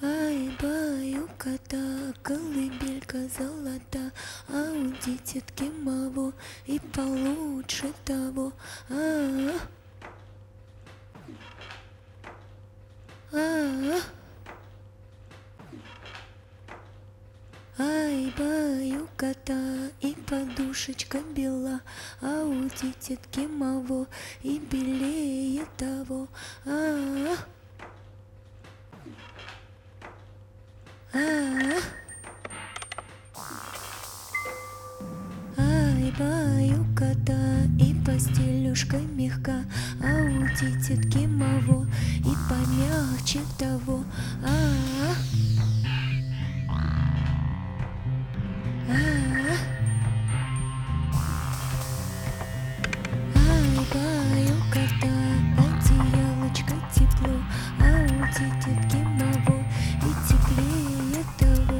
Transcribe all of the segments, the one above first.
Ай-бай, у кота колыбелька золота, а у дитятки маво и получше того. Ай-бай, у кота и подушечка бела, а у дитятки маво и белее того. Ай-бай, у кота и постелюшка мягка, а у дитятки маво и помягче того. Ай-бай, у кота одеялочко тепло, а у дитятки маво и теплее того.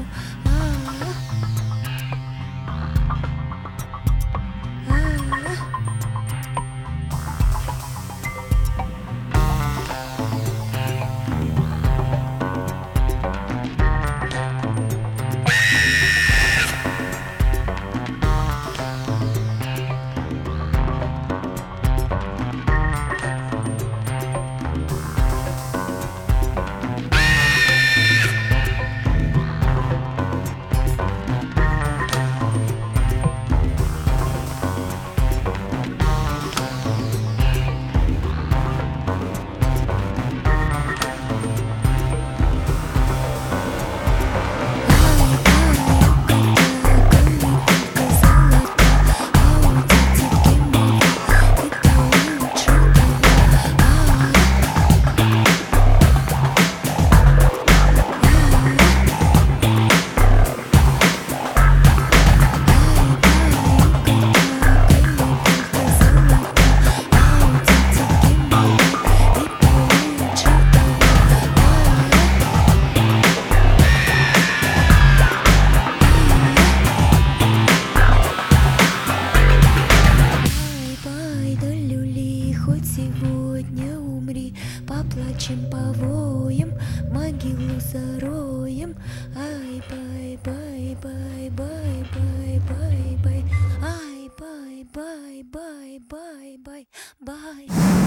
Хоть сегодня умри, поплачем, повоем, могилу зароем. Ай, бай, бай, бай, бай, бай, бай, бай. Ай, бай, бай, бай, бай, бай, бай.